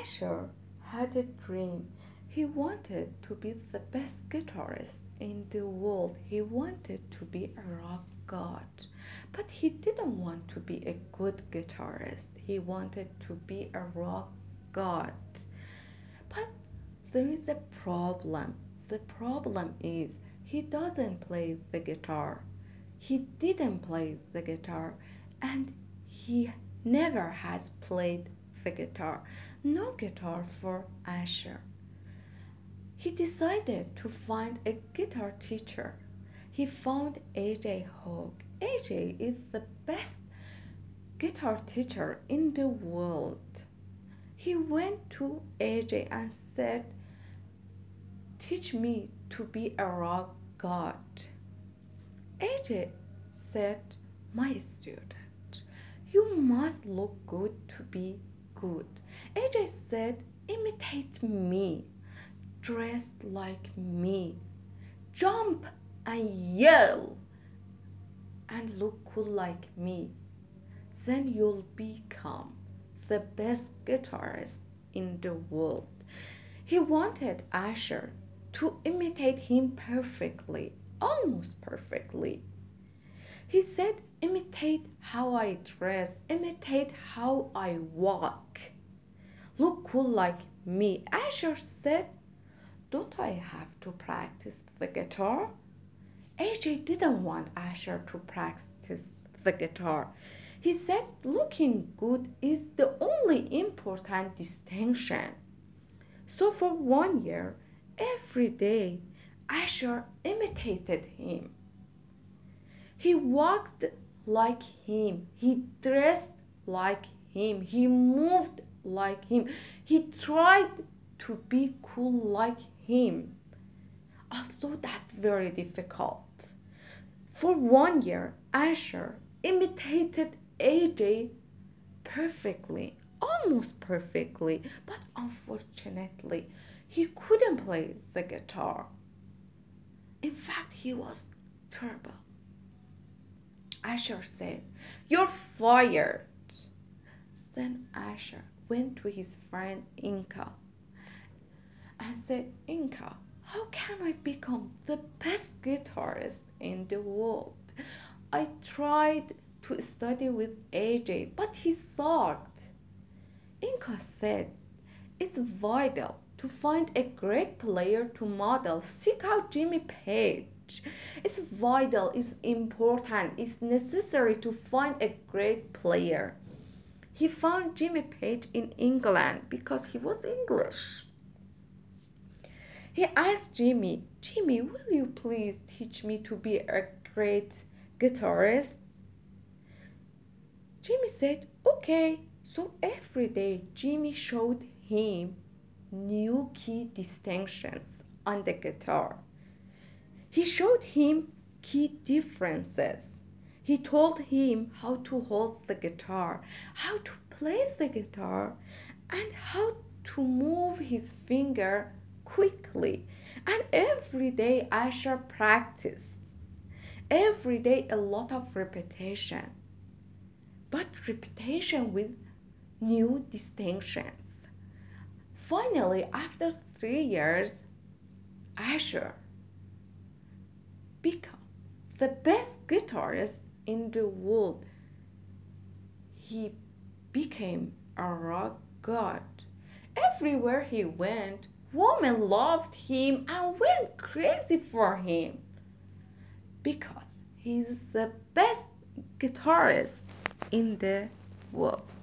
Asher had a dream. He wanted to be the best guitarist in the world. He wanted to be a rock god. But he didn't want to be a good guitarist. He wanted to be a rock god. But there is a problem. The problem is he doesn't play the guitar. He didn't play the guitar, and he never has played the guitar. No guitar for Asher. He decided to find a guitar teacher. He found AJ Hogg. AJ is the best guitar teacher in the world. He went to AJ and said, "Teach me to be a rock god." AJ said, "My student, you must look good to be good." AJ said, "Imitate me, dress like me, jump and yell, and look cool like me. Then you'll become the best guitarist in the world." He wanted Asher to imitate him perfectly, almost perfectly. He said, "Imitate how I dress, imitate how I walk, look cool like me." Asher said, "Don't I have to practice the guitar?" AJ didn't want Asher to practice the guitar. He said looking good is the only important distinction. So for 1 year, every day, Asher imitated him. He walked like him. He dressed like him. He moved like him. He tried to be cool like him. Also, that's very difficult. For 1 year, Asher imitated AJ perfectly, almost perfectly, but unfortunately, he couldn't play the guitar. In fact, he was terrible. Asher said, "You're fired." Then Asher went to his friend Inka and said, "Inka, how can I become the best guitarist in the world? I tried to study with AJ, but he sucked." Inka said, "It's vital to find a great player to model. Seek out Jimmy Page. It's vital, it's important, it's necessary to find a great player." He found Jimmy Page in England because he was English. He asked Jimmy, "Jimmy, will you please teach me to be a great guitarist?" Jimmy said, "Okay." So every day, Jimmy showed him new key distinctions on the guitar. He showed him key differences. He told him how to hold the guitar, how to play the guitar, and how to move his finger quickly. And every day Asher practiced. Every day a lot of repetition. But repetition with new distinctions. Finally, after 3 years, Asher became the best guitarist in the world. He became a rock god. Everywhere he went, women loved him and went crazy for him because he's the best guitarist in the world.